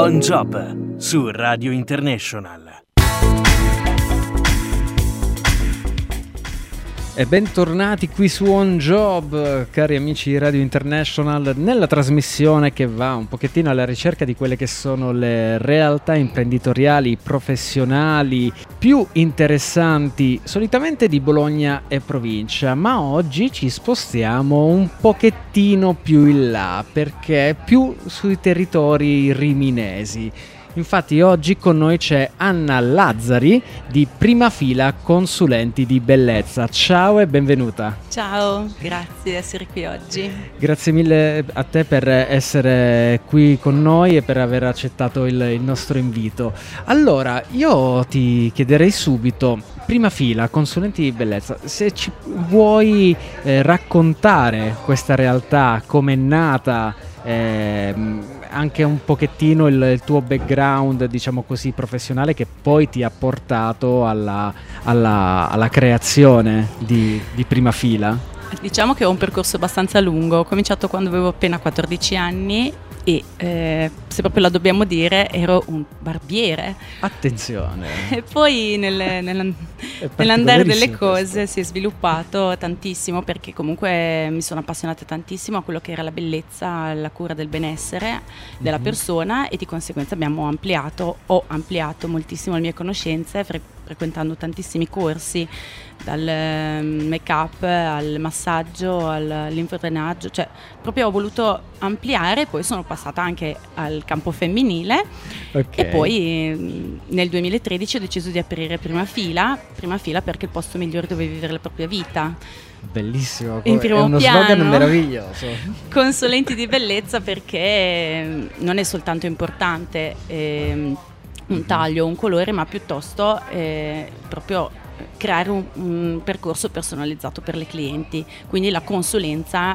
On Job su Radio International. E bentornati qui su On Job, cari amici di Radio International, nella trasmissione che va un pochettino alla ricerca di quelle che sono le realtà imprenditoriali, professionali più interessanti, solitamente di Bologna e provincia, ma oggi ci spostiamo un pochettino più in là, perché più sui territori riminesi. Infatti oggi con noi c'è Anna Lazzari di Prima Fila Consulenti di Bellezza. Ciao e benvenuta. Ciao, grazie di essere qui oggi. Grazie mille a te per essere qui con noi e per aver accettato il nostro invito. Allora, io ti chiederei subito, Prima Fila Consulenti di Bellezza, se ci vuoi raccontare questa realtà, com'è nata, anche un pochettino il tuo background, diciamo così, professionale, che poi ti ha portato alla creazione di Prima Fila. Diciamo che ho un percorso abbastanza lungo. Ho cominciato quando avevo appena 14 anni e se proprio la dobbiamo dire ero un barbiere. Attenzione. E poi nell'andare delle cose si è sviluppato tantissimo, perché comunque mi sono appassionata tantissimo a quello che era la bellezza, la cura del benessere della persona, e di conseguenza ho ampliato moltissimo le mie conoscenze frequentando tantissimi corsi, dal make-up al massaggio all'infradrenaggio, cioè proprio ho voluto ampliare. Poi sono passata anche al campo femminile, e poi nel 2013 ho deciso di aprire Prima Fila perché è il posto migliore dove vivere la propria vita. Bellissimo, in primo è uno piano, slogan meraviglioso. Consulenti di bellezza, perché non è soltanto importante un taglio, un colore, ma piuttosto proprio creare un percorso personalizzato per le clienti. Quindi la consulenza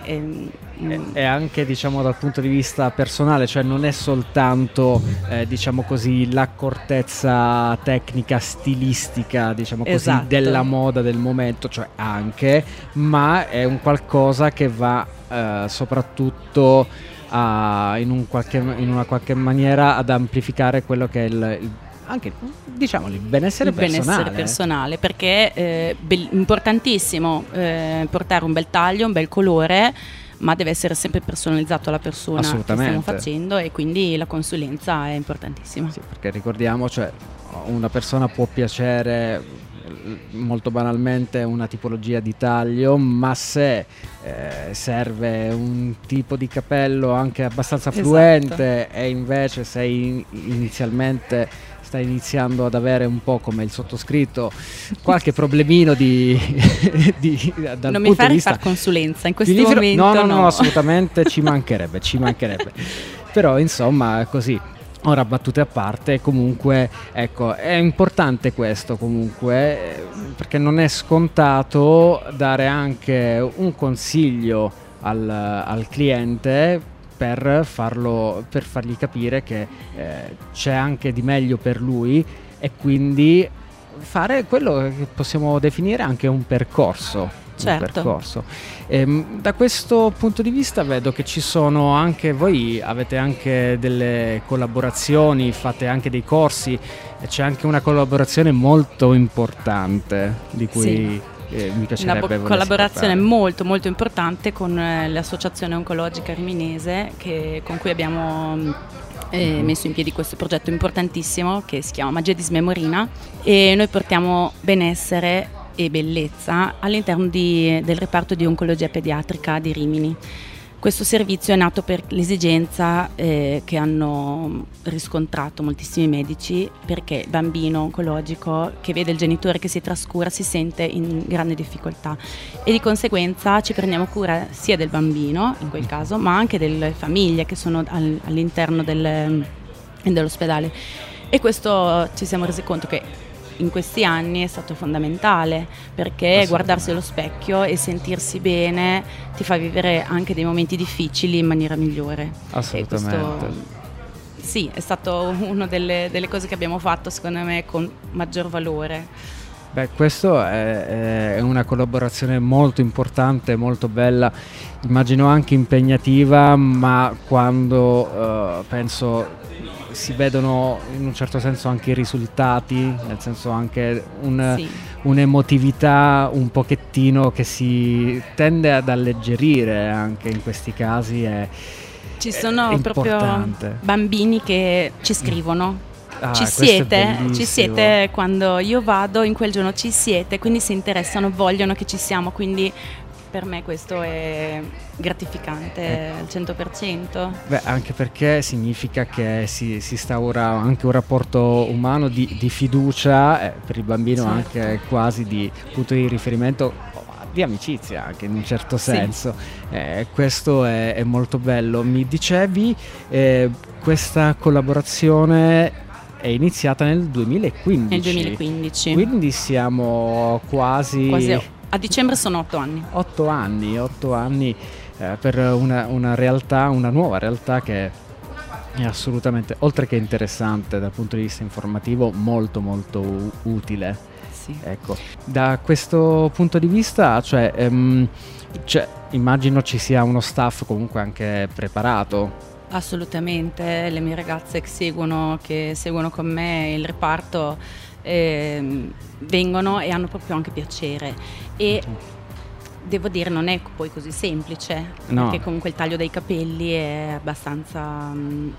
è anche, diciamo, dal punto di vista personale, cioè non è soltanto diciamo così l'accortezza tecnica, stilistica, diciamo così, esatto, della moda del momento, cioè anche, ma è un qualcosa che va soprattutto in una qualche maniera ad amplificare quello che è anche, diciamo, il benessere personale, perché è importantissimo portare un bel taglio, un bel colore, ma deve essere sempre personalizzato alla persona che stiamo facendo, e quindi la consulenza è importantissima. Sì, perché ricordiamo, cioè, una persona può piacere molto banalmente una tipologia di taglio, ma se serve un tipo di capello anche abbastanza fluente, e invece sei inizialmente stai iniziando ad avere un po', come il sottoscritto, qualche problemino dal non mi fare di vista, far consulenza in questo momento. No, assolutamente, ci mancherebbe. Però insomma, così, ora battute a parte, comunque ecco, è importante questo comunque, perché non è scontato dare anche un consiglio al cliente per fargli capire che c'è anche di meglio per lui, e quindi fare quello che possiamo definire anche un percorso. Certo. Da questo punto di vista vedo che ci sono anche, voi avete anche delle collaborazioni, fate anche dei corsi, e c'è anche una collaborazione molto importante di cui mi piacerebbe una collaborazione molto molto importante con l'associazione oncologica riminese, con cui abbiamo messo in piedi questo progetto importantissimo che si chiama Magia di Smemorina, e noi portiamo benessere e bellezza all'interno del reparto di oncologia pediatrica di Rimini. Questo servizio è nato per l'esigenza che hanno riscontrato moltissimi medici, perché il bambino oncologico che vede il genitore che si trascura si sente in grande difficoltà, e di conseguenza ci prendiamo cura sia del bambino in quel caso, ma anche delle famiglie che sono all'interno dell'ospedale. E questo ci siamo resi conto che in questi anni è stato fondamentale, perché guardarsi allo specchio e sentirsi bene ti fa vivere anche dei momenti difficili in maniera migliore. Assolutamente. E questo, sì, è stato una delle cose che abbiamo fatto, secondo me, con maggior valore. Beh, questo è una collaborazione molto importante, molto bella, immagino anche impegnativa, ma quando penso si vedono in un certo senso anche i risultati, nel senso anche un'emotività un pochettino che si tende ad alleggerire anche in questi casi. Ci sono proprio bambini che ci scrivono. Ci siete quando io vado, in quel giorno ci siete, quindi si interessano, vogliono che ci siamo, quindi per me questo è gratificante al 100%. Beh, anche perché significa che si instaura anche un rapporto umano di fiducia, per il bambino anche quasi di punto di riferimento, di amicizia anche in un certo senso. Questo è molto bello. Mi dicevi questa collaborazione è iniziata nel 2015. Nel 2015. Quindi siamo quasi a dicembre sono 8 anni. 8 anni per una realtà, una nuova realtà che è assolutamente, oltre che interessante dal punto di vista informativo, molto molto utile. Sì. Ecco, da questo punto di vista, immagino ci sia uno staff comunque anche preparato. Assolutamente, le mie ragazze che seguono con me il reparto vengono e hanno proprio anche piacere, e devo dire non è poi così semplice, perché comunque il taglio dei capelli è abbastanza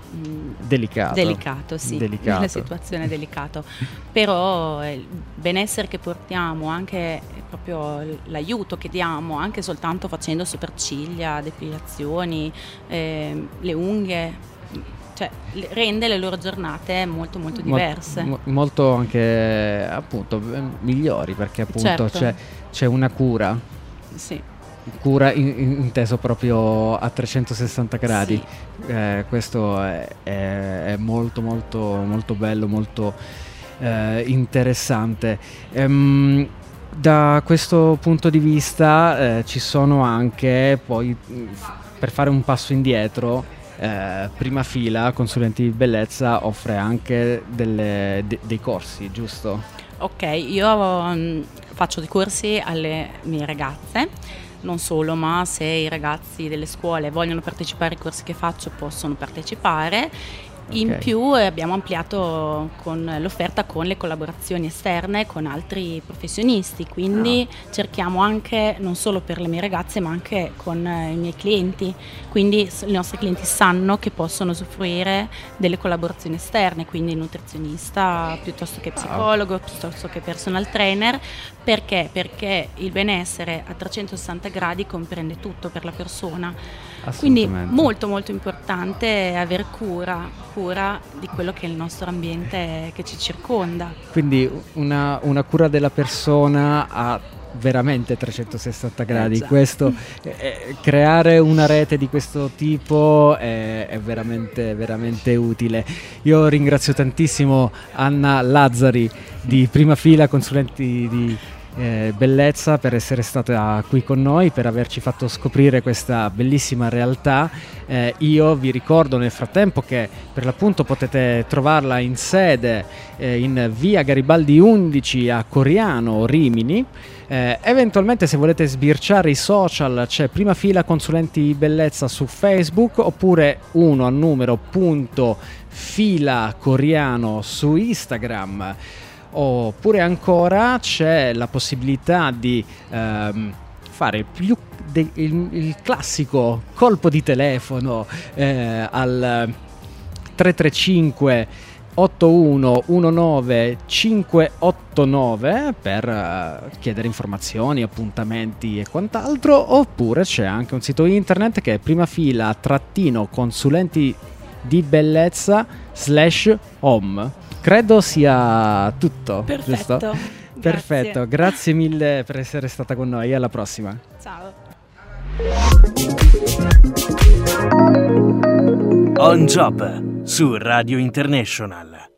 delicato, sì, la situazione è delicato, però il benessere che portiamo, anche proprio l'aiuto che diamo, anche soltanto facendo sopracciglia, depilazioni, le unghie, cioè rende le loro giornate molto molto diverse, molto anche appunto migliori, perché appunto c'è una cura. Sì. Cura inteso proprio a 360 gradi. Sì. Questo è molto molto molto bello, molto interessante. Da questo punto di vista ci sono anche, poi per fare un passo indietro, Prima Fila Consulenti di Bellezza offre anche dei corsi, giusto? Ok, io faccio dei corsi alle mie ragazze, non solo, ma se i ragazzi delle scuole vogliono partecipare ai corsi che faccio possono partecipare. In più abbiamo ampliato con l'offerta con le collaborazioni esterne con altri professionisti, quindi cerchiamo anche non solo per le mie ragazze ma anche con i miei clienti, quindi i nostri clienti sanno che possono usufruire delle collaborazioni esterne, quindi nutrizionista piuttosto che psicologo, piuttosto che personal trainer. Perché? Perché il benessere a 360 gradi comprende tutto per la persona, quindi molto molto importante avere cura di quello che è il nostro ambiente che ci circonda. Quindi una cura della persona a veramente 360 gradi. Questo creare una rete di questo tipo è veramente veramente utile. Io ringrazio tantissimo Anna Lazzari di Prima Fila Consulenti di Bellezza per essere stata qui con noi, per averci fatto scoprire questa bellissima realtà. Io vi ricordo nel frattempo che per l'appunto potete trovarla in sede in via Garibaldi 11 a Coriano, Rimini. Eventualmente, se volete sbirciare i social, c'è Prima Fila Consulenti Bellezza su Facebook, oppure @fila Coriano su Instagram. Oppure ancora c'è la possibilità di fare il classico colpo di telefono al 335 8119 589 per chiedere informazioni, appuntamenti e quant'altro. Oppure c'è anche un sito internet che è primafila-consulenti di bellezza/home. Credo sia tutto. Perfetto. Giusto? Perfetto, grazie mille per essere stata con noi, alla prossima. Ciao. On Job su Radio International.